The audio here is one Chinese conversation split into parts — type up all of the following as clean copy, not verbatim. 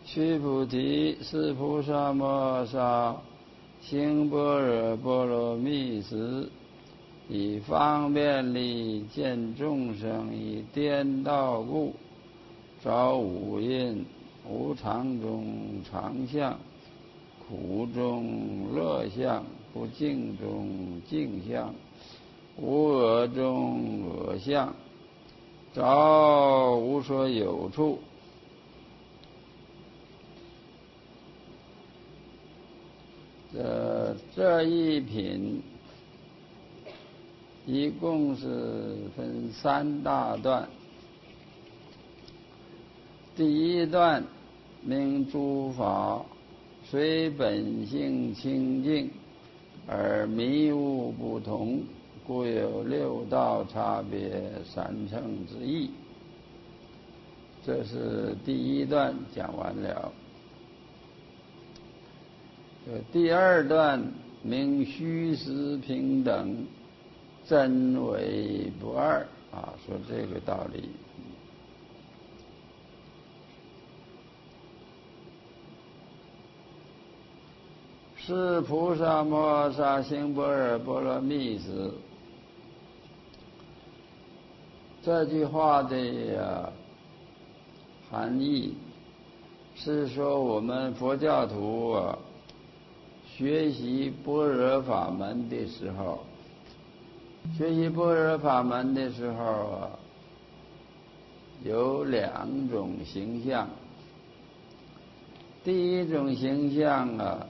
须菩提，是菩萨摩诃萨行般若波罗蜜时，以方便力见众生以颠倒故，着五蕴，无常中常相，苦中乐相，不净中净相，无我中我相，着无所有处。这一品一共是分3大段。第一段名诸法虽本性清净，而迷悟不同，故有6道差别3乘之意。这是第一段讲完了。第二段名虚实平等，真伪不二说这个道理。是菩萨摩诃萨行般若波罗蜜时，这句话的含义是说，我们佛教徒学习般若法门的时候，有2种形象。第一种形象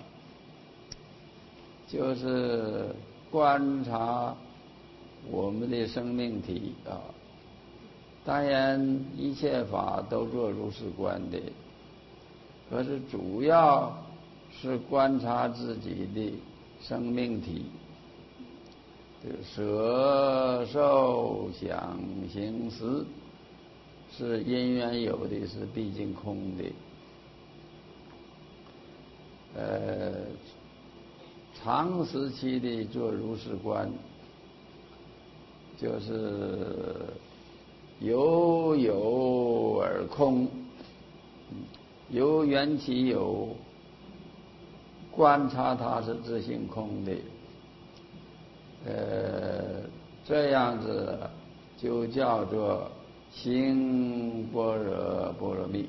就是观察我们的生命体当然一切法都做如是观的，可是主要是观察自己的生命体，色受想行识是因缘有的，是毕竟空的。长时期的做如是观，就是由有而空，由缘起有，观察它是自性空的，这样子就叫做行般若波罗蜜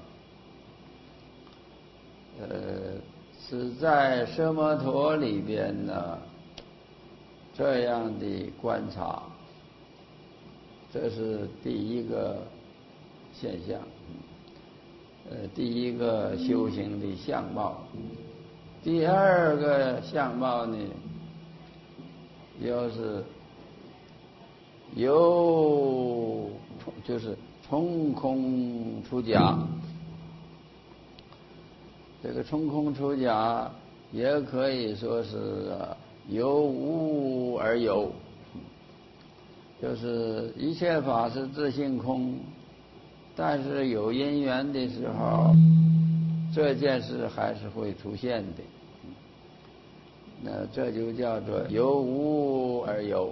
是在奢摩陀里边这样的观察，这是第一个现象，第一个修行的相貌。第二个相貌呢，就是从空出假。这个从空出假也可以说是由无而有，就是一切法是自性空，但是有因缘的时候，这件事还是会出现的。那这就叫做由无而有。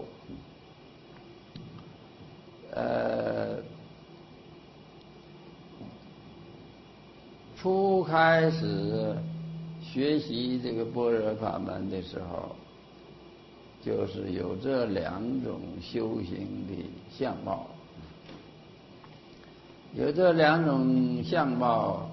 初开始学习这个般若法门的时候，就是有这2种修行的相貌。有这2种相貌，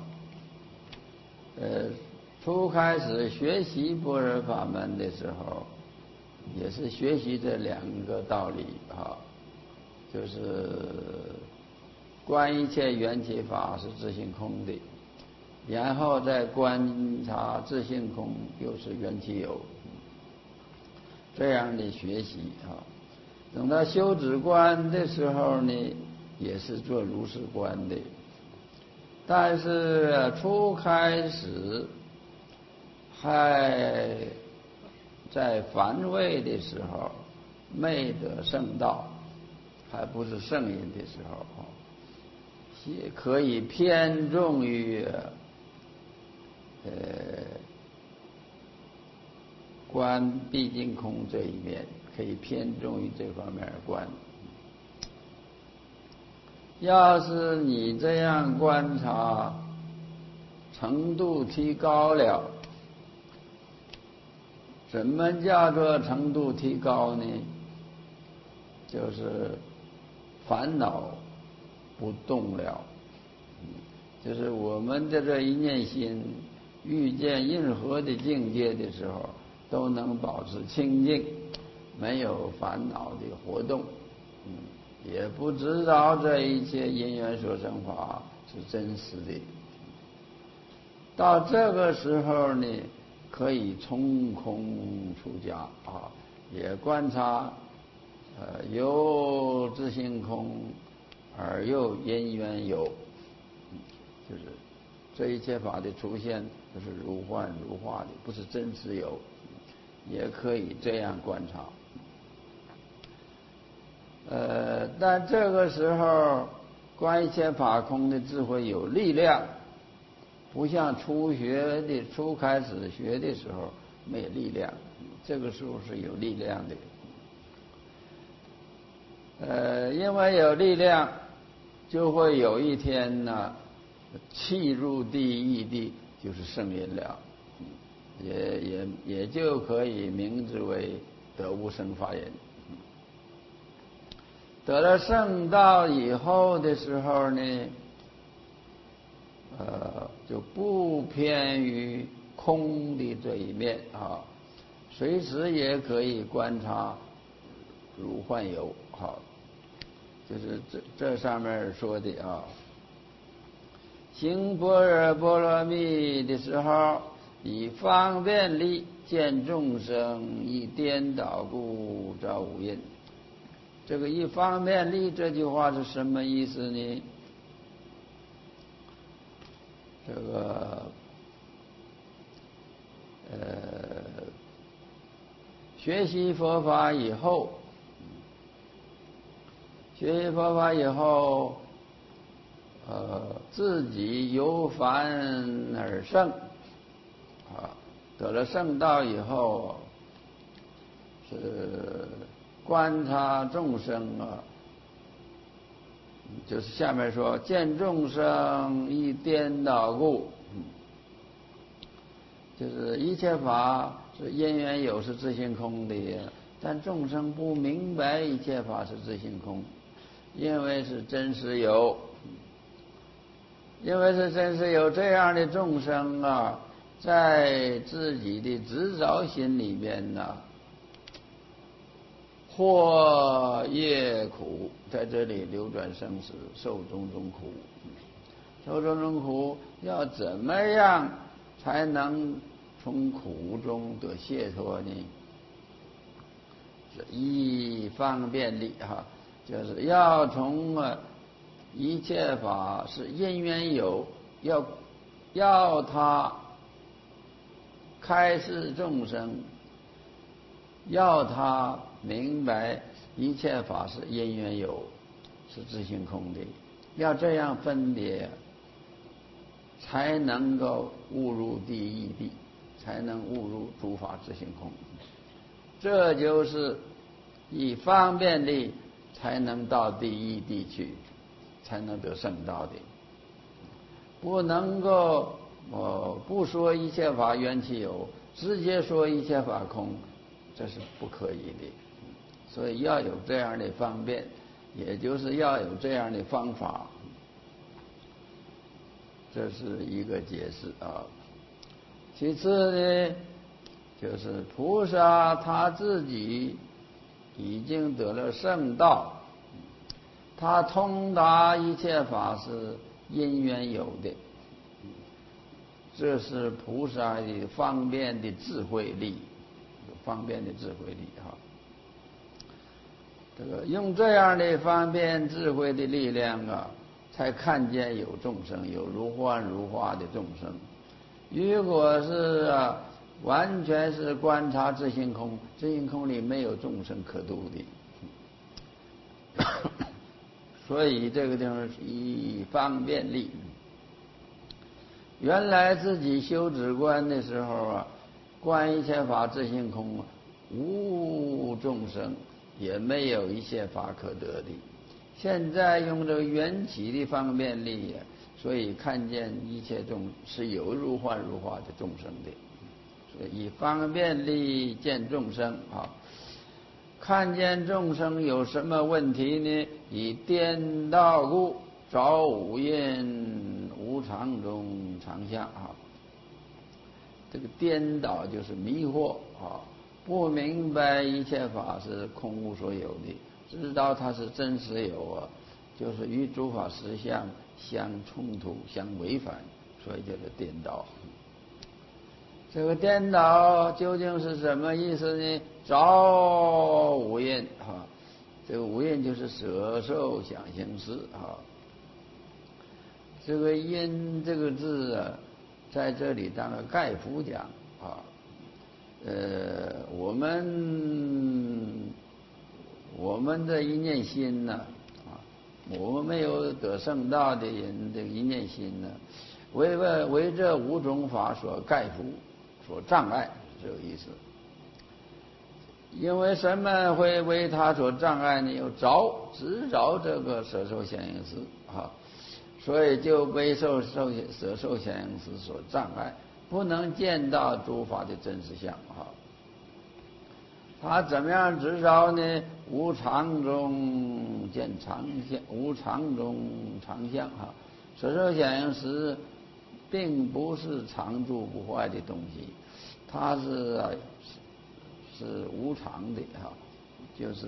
初开始学习般若法门的时候，也是学习这2个道理就是观一切缘起法是自性空的，然后再观察自性空又是缘起有，这样的学习等到修止观的时候呢，也是做如是观的，但是初开始还在凡位的时候，未得圣道，还不是圣人的时候也可以偏重于观毕竟空这一面，可以偏重于这方面观。要是你这样观察程度提高了。什么叫做程度提高呢？就是烦恼不动了，就是我们的这一念心遇见任何的境界的时候，都能保持清净，没有烦恼的活动，也不知道这一切因缘所生法是真实的。到这个时候呢，可以从空出家啊，也观察有自性空而又因缘有，就是这一切法的出现都是如幻如化的，不是真实有，也可以这样观察。但这个时候观一切法空的智慧有力量，不像初开始学的时候没有力量，这个时候是有力量的。因为有力量，就会有一天呢，契入第一地就是圣因了，也就可以名之为得无生法忍。得了圣道以后的时候呢，就不偏于空的这一面啊，随时也可以观察如幻有。好，就是这上面说的啊，行般若波罗蜜的时候，以方便力见众生，以颠倒故照无因。这个一方便力这句话是什么意思呢？这个学习佛法以后，自己由凡而圣啊，得了圣道以后，是观察众生啊，就是下面说见众生亦颠倒故，就是一切法是因缘有，是自性空的，但众生不明白一切法是自性空，因为是真实有，这样的众生啊，在自己的执着心里面呢，或业苦，在这里流转生死，受种种苦。受种种苦，要怎么样才能从苦中得解脱呢？一方便力哈，就是要从一切法是因缘有，要他开示众生，要他明白一切法是因缘有，是自性空的，要这样分别，才能够悟入第一地，才能悟入诸法自性空。这就是以方便力才能到第一地去，才能得圣道的。不能够不说一切法缘起有，直接说一切法空，这是不可以的。所以要有这样的方便，也就是要有这样的方法，这是一个解释啊。其次呢，就是菩萨他自己已经得了圣道，他通达一切法是因缘有的，这是菩萨的方便的智慧力，方便的智慧力哈。这个用这样的方便智慧的力量啊，才看见有众生，有如幻如化的众生。如果是完全是观察自性空，自性空里没有众生可度的，所以这个地方是以方便力。原来自己修止观的时候啊，观一切法自性空，无众生，也没有一切法可得的。现在用这个缘起的方便力所以看见一切众是有如幻如化的众生的，所以以方便力见众生啊。看见众生有什么问题呢？以颠倒故，找五蕴无常中常相啊。这个颠倒就是迷惑啊，不明白一切法是空无所有的，知道它是真实有啊，就是与诸法实相相冲突、相违反，所以叫做颠倒。这个颠倒究竟是什么意思呢？找五蕴啊，这个五蕴就是色受想行识啊。这个因这个字啊，在这里当个概括讲啊。我们的一念心呢啊，我们没有得圣道的人，这个一念心呢，为这五种法所概括。所障碍是这个意思。因为什么会为他所障碍呢？有执着这个色受想行识啊，所以就被色受想行识所障碍，不能见到诸法的真实相啊。他怎么样执着呢？无常中见常相，无常中常相啊。色受想行识并不是常住不坏的东西，它是无常的哈，就是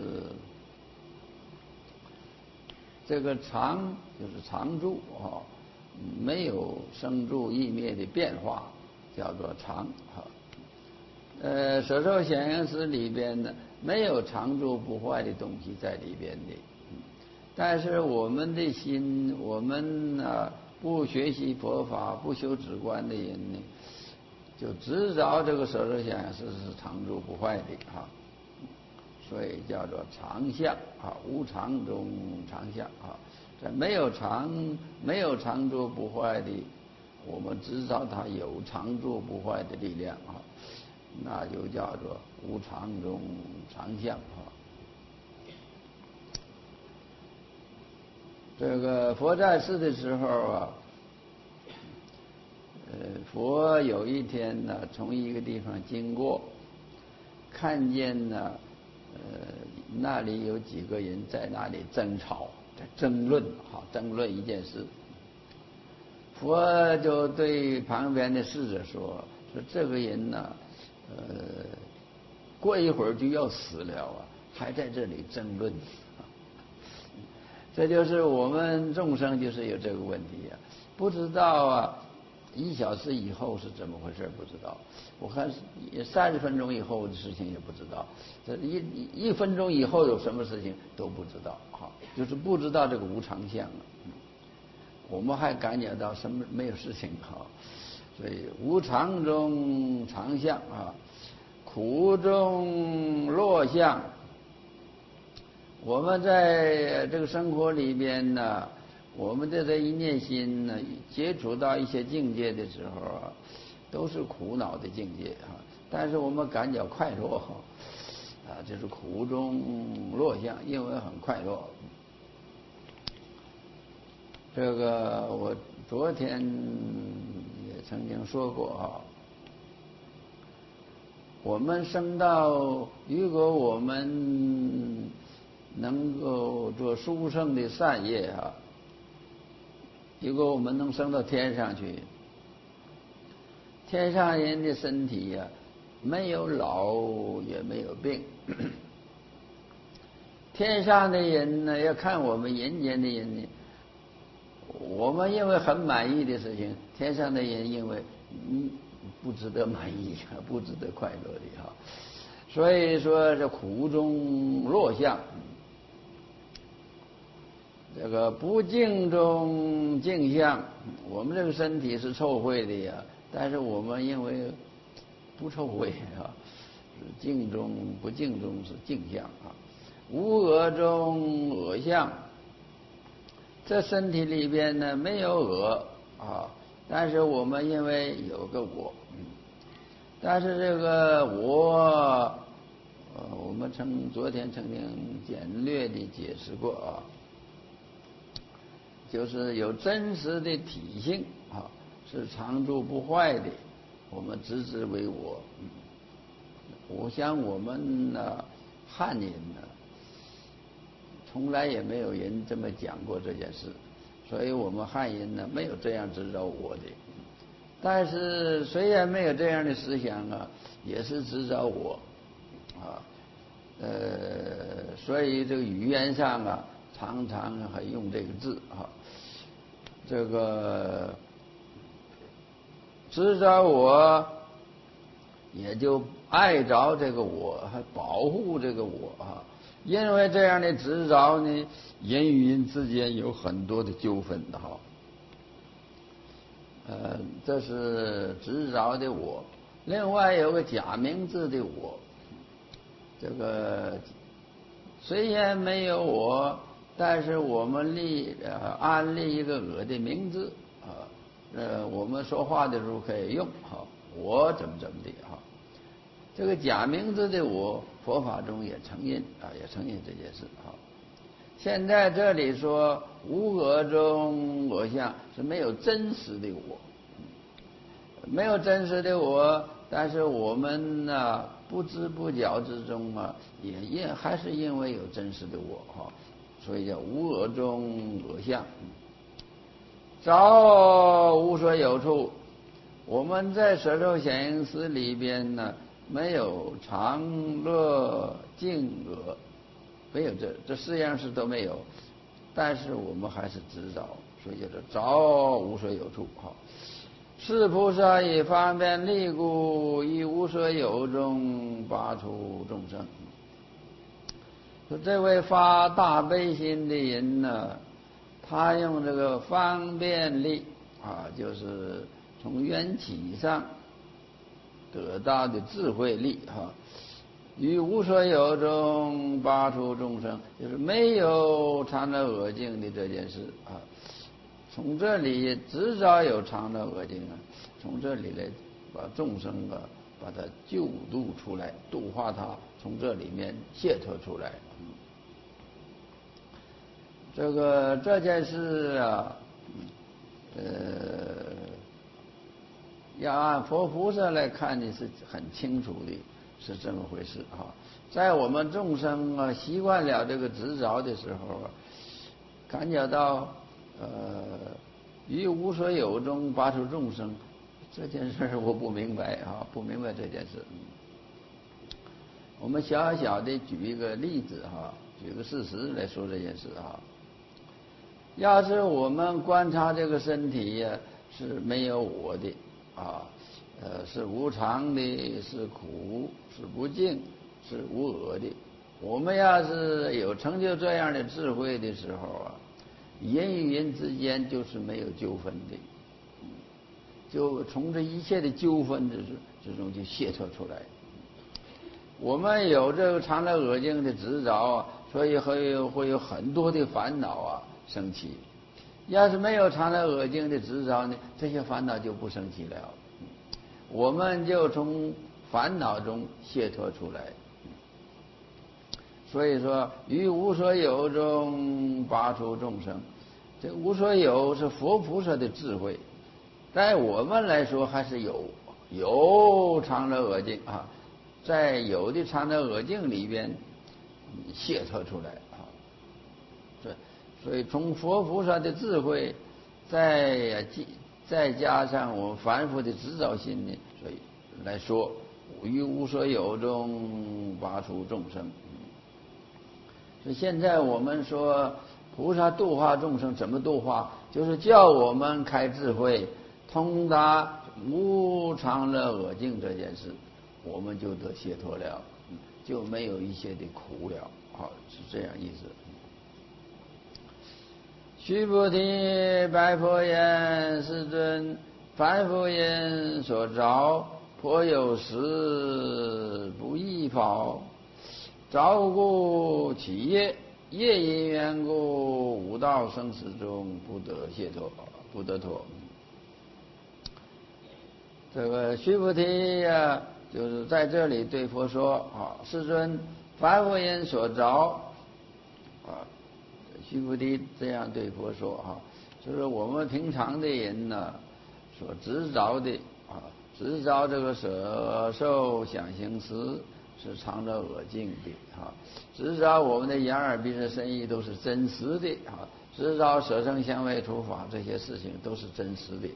这个常就是常住啊，没有生住异灭的变化，叫做常哈。色受想行识里边呢，没有常住不坏的东西在里边的，但是我们的心，我们不学习佛法、不修止观的人呢，就执着这个色受想行识是常住不坏的啊，所以叫做常相啊，无常中常相啊。这没有常住不坏的，我们知道它有常住不坏的力量啊，那就叫做无常中常相啊。这个佛在世的时候啊，佛有一天呢，从一个地方经过，看见呢，那里有几个人在那里争吵，在争论一件事。佛就对旁边的侍者说这个人呢，过一会儿就要死了啊，还在这里争论。这就是我们众生就是有这个问题啊，不知道啊，1小时以后是怎么回事不知道，我看30分钟以后的事情也不知道，这一分钟以后有什么事情都不知道啊，就是不知道这个无常相啊。我们还感觉到什么没有事情啊，所以无常中常相啊，苦中乐相。我们在这个生活里边呢，我们的这一念心呢，接触到一些境界的时候啊，都是苦恼的境界啊，但是我们感觉快乐啊，这是苦中乐相，因为很快乐。这个我昨天也曾经说过啊，我们生到，如果我们能够做殊胜的善业啊，如果我们能升到天上去，天上人的身体呀，没有老也没有病。天上的人呢，要看我们人间的人呢，我们因为很满意的事情，天上的人因为不值得满意，不值得快乐的哈。所以说这苦中乐相，这个不净中净相。我们这个身体是臭秽的呀，但是我们因为不臭秽啊，是净中不净中是净相啊。无我中我相，这身体里边呢没有我啊，但是我们因为有个我，但是这个我，我们昨天曾经简略地解释过啊， 就是有真实的体性啊，是常住不坏的，我们直之为我。我想我们呢，汉人呢，从来也没有人这么讲过这件事，所以我们汉人呢，没有这样执着我的。但是虽然没有这样的思想啊，也是执着我啊。所以这个语言上啊，常常还用这个字啊，这个执着我，也就爱着这个我，还保护这个我啊。因为这样的执着呢，人与人之间有很多的纠纷的哈。这是执着的我，另外有个假名字的我。这个虽然没有我，但是我们安立一个我的名字啊，我们说话的时候可以用哈，我怎么的哈。这个假名字的我，佛法中也承认啊，也承认这件事哈。现在这里说无我中我相，是没有真实的我，没有真实的我，但是我们呢，不知不觉之中啊，也还是因为有真实的我哈，所以叫无我中我相。着无所有处，我们在舍受显应思里边呢，没有常乐净我，没有这四样事都没有，但是我们还是执着，所以叫做着无所有处哈。是菩萨以方便利故，以无所有中拔除众生。说这位发大悲心的人呢，他用这个方便力啊，就是从缘起上得到的智慧力哈，于无所有中拔除众生，就是没有常乐我净的这件事啊。从这里至少有常乐我净啊，从这里来把众生啊，把他救度出来，度化他，从这里面解脱出来。这件事啊，要按佛菩萨来看的是很清楚的，是这么回事啊。在我们众生啊习惯了这个执着的时候啊，感觉到于无所有中拔除众生这件事我不明白啊，不明白这件事。我们小小的举一个例子哈，举个事实来说这件事啊。要是我们观察这个身体呀，是没有我的啊，是无常的，是苦，是不净，是无我的。我们要是有成就这样的智慧的时候啊，人与人之间就是没有纠纷的，就从这一切的纠纷之中就解脱出来。我们有这个常乐我净的执着啊，所以会有很多的烦恼啊升起。要是没有常乐我净的执着呢，这些烦恼就不升起了，我们就从烦恼中解脱出来。所以说于无所有中拔除众生，这无所有是佛菩萨的智慧，在我们来说还是有常乐我净啊，在有的常乐我净里边解脱出来啊。所以从佛菩萨的智慧，再加上我们凡夫的执着心呢，所以来说于无所有中拔除众生。所以现在我们说菩萨度化众生怎么度化，就是叫我们开智慧，通达无常乐我净这件事，我们就得解脱了，就没有一切的苦了。好，是这样意思。须菩提，白佛言：世尊，凡夫因所着，颇有时不异否？着故起业，业因缘故，五道生死中不得解脱，不得脱。这个须菩提呀，就是在这里对佛说啊，世尊，凡夫因所着啊。须菩提这样对佛说啊， 就是我们平常的人呢所执着的执着这个色受想行识是藏着恶境的执着我们的眼耳鼻舌身意都是真实的执着色声香味触法这些事情都是真实的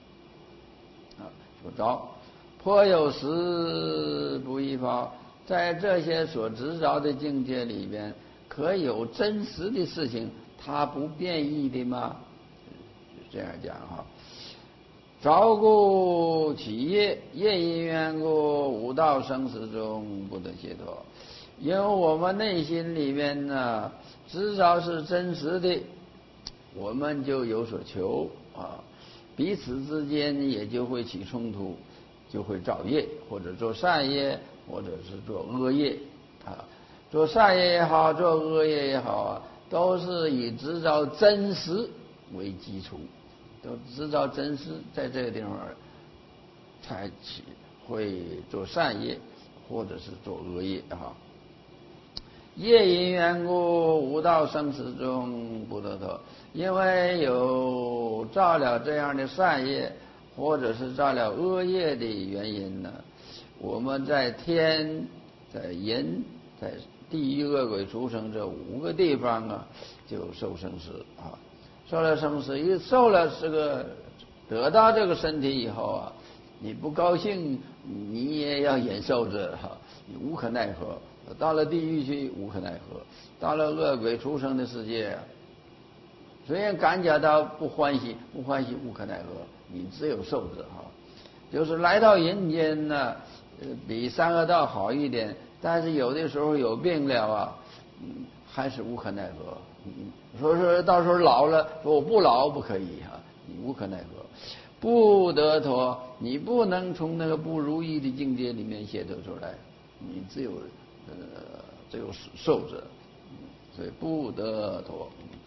所着颇有时不异法，在这些所执着的境界里边，可有真实的事情，它不变异的吗？这样讲着故起业，业因缘故，五道生死中不得解脱。因为我们内心里面呢，执着是真实的，我们就有所求彼此之间也就会起冲突，就会造业，或者做善业，或者是做恶业做善业也好，做恶业也好都是以执着真实为基础，都知道真实在这个地方才起会做善业，或者是做恶业业因缘故，五道生死中不得脱。因为有造了这样的善业，或者是造了恶业的原因呢，我们在天、在人、在地狱恶鬼畜生这5个地方就受生死受了生死，一受了这个得到这个身体以后你不高兴，你也要忍受着你无可奈何。到了地狱去无可奈何，到了恶鬼畜生的世界虽然感觉到不欢喜无可奈何，你只有受着就是来到人间呢比三恶道好一点，但是有的时候有病了还是无可奈何。说到时候老了，说我不老不可以你无可奈何，不得脱。你不能从那个不如意的境界里面解脱出来，你只有受着，所以不得脱。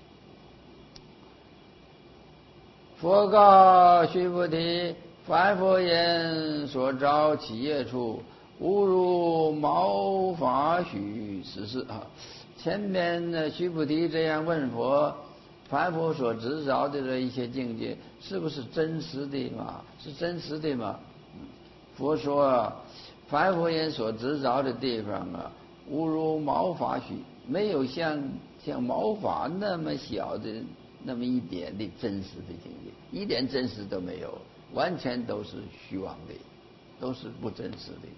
佛告须菩提：凡佛言所招起业处，无如毛发须实是前面呢，须菩提这样问佛：凡佛所执着的这一些境界，是不是真实的嘛？是真实的吗？佛说：凡佛言所执着的地方无如毛发须，没有像毛发那么小的那么一点的真实的境界，一点真实都没有，完全都是虚妄的，都是不真实的。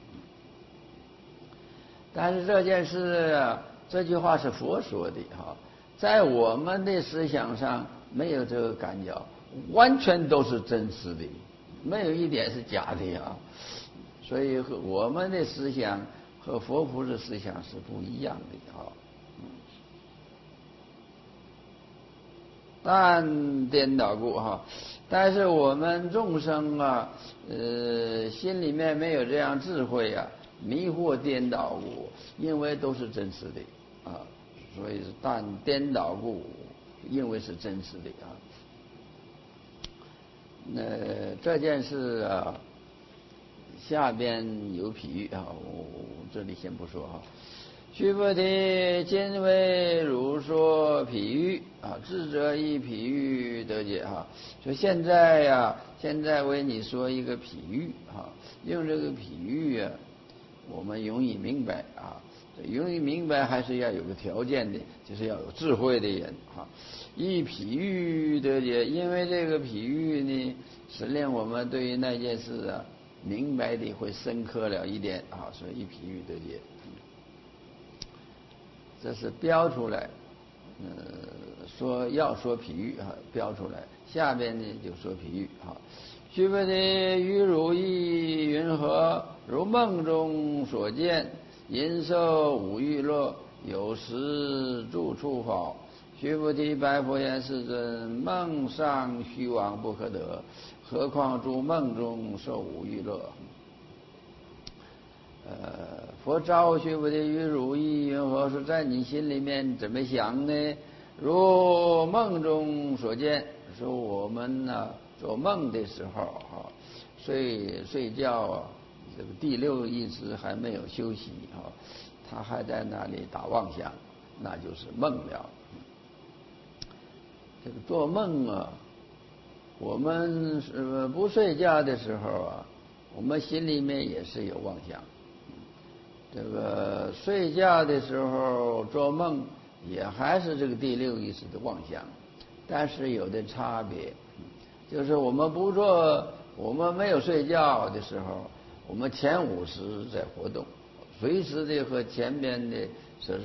但是这件事这句话是佛说的在我们的思想上没有这个感觉，完全都是真实的，没有一点是假的所以和我们的思想和佛菩萨思想是不一样的但颠倒故但是我们众生心里面没有这样智慧迷惑颠倒故，因为都是真实的所以但颠倒故，因为是真实的这件事下边有譬喻我这里先不说须菩提，今为汝说譬喻智者以譬喻得解说现在为你说一个譬喻用这个譬喻我们容易明白容易明白还是要有个条件的，就是要有智慧的人以譬喻得解。因为这个譬喻呢，是令我们对于那件事明白的会深刻了一点所以以譬喻得解。这是标出来说要说譬喻标出来，下边呢就说譬喻须菩提，于汝意云何？如梦中所见，因受五欲乐，有时住处否？须菩提，白佛言：世尊，梦尚虚妄不可得，何况住梦中受五欲乐？佛召须菩提，于汝意云何？说在你心里面怎么想呢？如梦中所见，说我们做梦的时候睡觉这个第六意识还没有休息他还在那里打妄想，那就是梦了。这个做梦我们不睡觉的时候啊，我们心里面也是有妄想。这个睡觉的时候做梦，也还是这个第六意识的妄想，但是有的差别，就是我们没有睡觉的时候，我们前五识在活动，随时的和前边的舌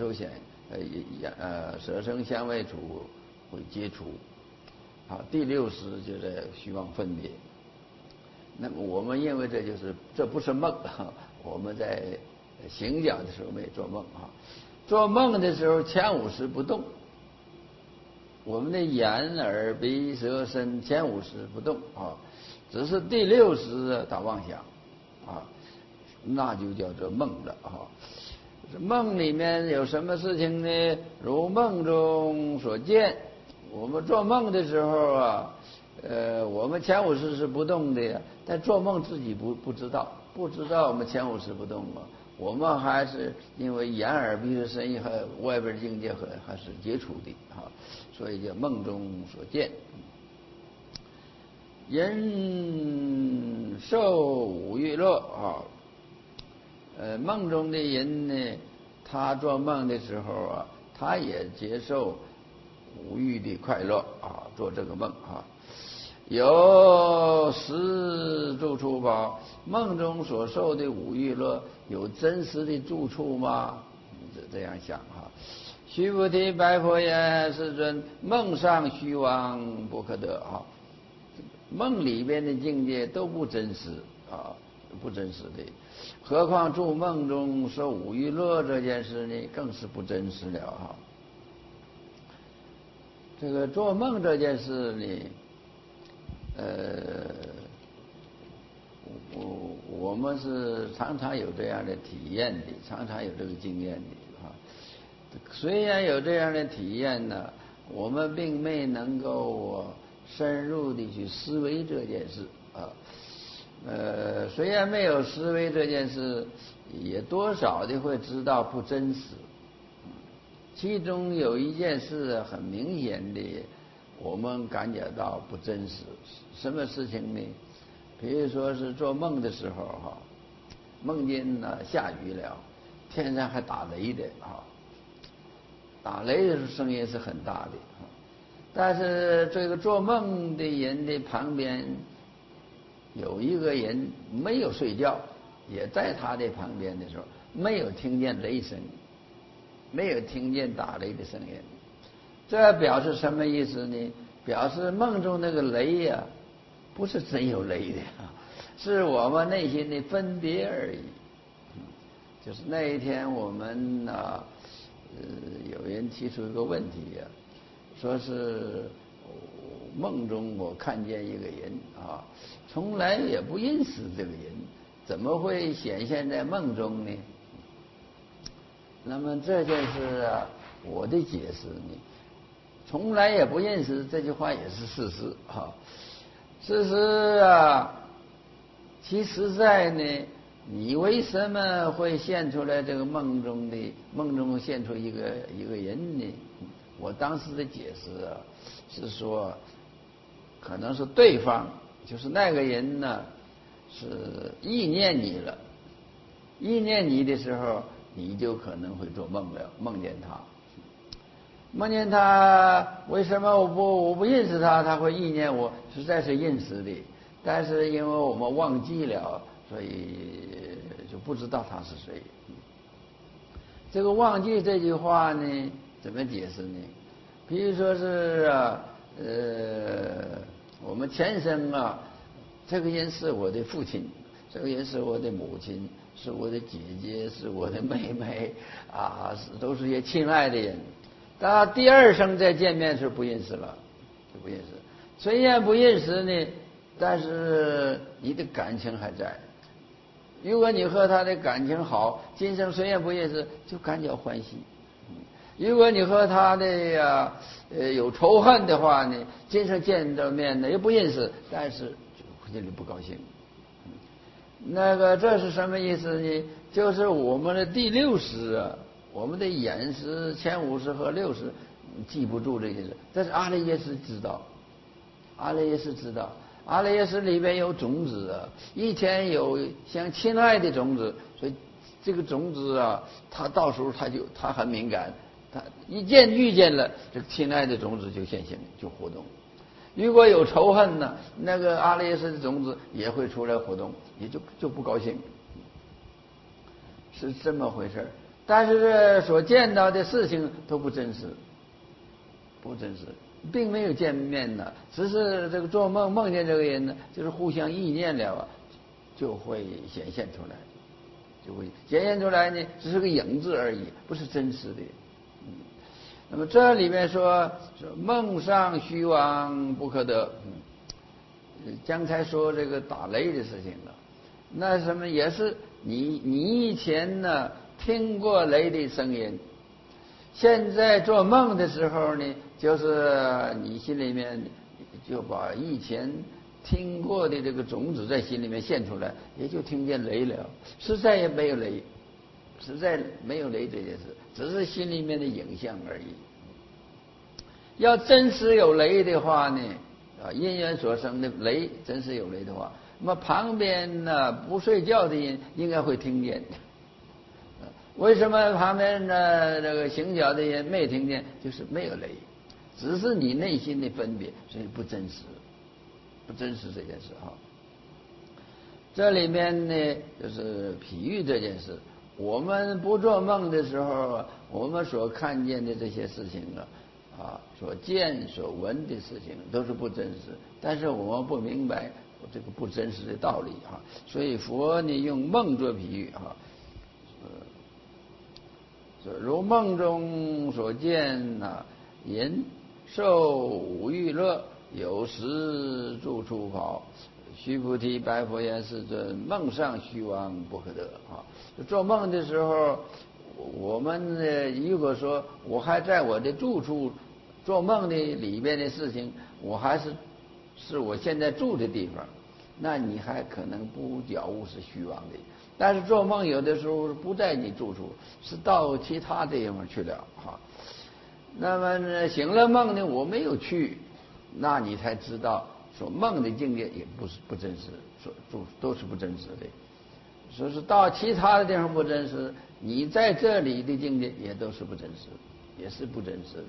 声香味触会接触，好，第六识就在虚妄分别。那么我们认为这不是梦，我们在醒觉的时候没做梦啊，做梦的时候前五识不动，我们的眼耳鼻舌身前五识不动啊，只是第六识打妄想啊，那就叫做梦了啊。梦里面有什么事情呢？如梦中所见，我们做梦的时候啊，我们前五识是不动的呀，但做梦自己不知道我们前五识不动嘛，我们还是因为眼耳鼻舌身和外边的境界还是接触的啊，所以叫梦中所见。人受五欲乐啊，梦中的人呢，他做梦的时候啊，他也接受五欲的快乐啊，做这个梦啊。有实住处吧？梦中所受的五欲乐有真实的住处吗？这样想哈。须菩提，白佛言：世尊，梦上虚妄不可得啊。梦里边的境界都不真实啊，不真实的。何况住梦中受五欲乐这件事呢，更是不真实了哈。这个做梦这件事呢，我们是常常有这样的体验的，常常有这个经验的啊。虽然有这样的体验呢，我们并没能够深入的去思维这件事啊。虽然没有思维这件事，也多少的会知道不真实。其中有一件事很明显的，我们感觉到不真实。什么事情呢？比如说是做梦的时候哈，梦见呢下雨了，天上还打雷的啊，打雷的声音是很大的啊。但是这个做梦的人的旁边有一个人没有睡觉，也在他的旁边的时候，没有听见雷声，没有听见打雷的声音。这表示什么意思呢？表示梦中那个雷呀，不是真有雷的，是我们内心的分别而已。就是那一天我们呢，有人提出一个问题呀，说是梦中我看见一个人啊，从来也不认识这个人，怎么会显现在梦中呢？那么这件事啊，我的解释呢，从来也不认识这句话也是事实啊。事实啊，其实在呢，你为什么会现出来这个梦中现出一个人呢？我当时的解释啊，是说可能是对方，就是那个人呢，是意念你了，意念你的时候，你就可能会做梦了，梦见他。梦见他，为什么我不认识他，他会意念我？实在是认识的，但是因为我们忘记了，所以就不知道他是谁。这个忘记这句话呢，怎么解释呢？比如说是我们前生啊，这个人是我的父亲，这个人是我的母亲，是我的姐姐，是我的妹妹啊，都是些亲爱的人。到第二生再见面是不认识了，就不认识。虽然不认识呢，但是你的感情还在。如果你和他的感情好，今生虽然不认识，就感觉欢喜。如果你和他的有仇恨的话呢，今生见着面呢又不认识，但是就心里不高兴。那个这是什么意思呢？就是我们的第六识啊，我们的眼识、前五识和六识记不住这些事，但是阿赖耶识知道， 阿赖耶识知道，阿赖耶识里边有种子啊，一天有像亲爱的种子，所以这个种子啊，它到时候它很敏感，它遇见了这个亲爱的种子就现行就活动。如果有仇恨呢，那个阿赖耶识的种子也会出来活动，也就不高兴，是这么回事。但是所见到的事情都不真实，不真实，并没有见面呢，只是这个做梦见这个人呢，就是互相意念了啊，就会显现出来，就会显现出来呢，只是个影子而已，不是真实的。那么这里面说梦上虚妄不可得，刚才说这个打雷的事情了，那什么也是你以前呢听过雷的声音，现在做梦的时候呢，就是你心里面就把以前听过的这个种子在心里面现出来，也就听见雷了，实在也没有雷，实在没有雷这件事，只是心里面的影像而已。要真实有雷的话呢，因缘所生的雷真是有雷的话，那么旁边呢不睡觉的人应该会听见。为什么旁边呢这个行脚的人没听见？就是没有雷，只是你内心的分别，所以不真实，不真实这件事哈。这里面呢就是譬喻这件事，我们不做梦的时候，我们所看见的这些事情所见所闻的事情都是不真实，但是我们不明白这个不真实的道理所以佛呢用梦做比喻如梦中所见人受五欲乐，有时住处跑，须菩提白佛言：世尊，梦上虚妄不可得做梦的时候，我们如果说我还在我的住处做梦的里边的事情，我还是我现在住的地方，那你还可能不觉悟是虚妄的。但是做梦有的时候不在你住处，是到其他地方去了那么呢，醒了梦呢，我没有去，那你才知道说梦的境界也不真实，说都是不真实的。说是到其他的地方不真实，你在这里的境界也都是不真实，也是不真实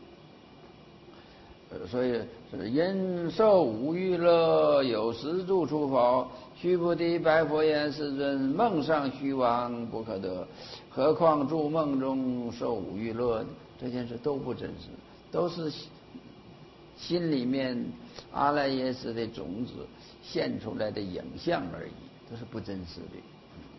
的。所以人受五欲乐，有时住处跑，须菩提白佛言：世尊，梦上虚妄不可得，何况住梦中受五欲乐，这件事都不真实，都是心里面阿赖耶识的种子现出来的影像而已，都是不真实的。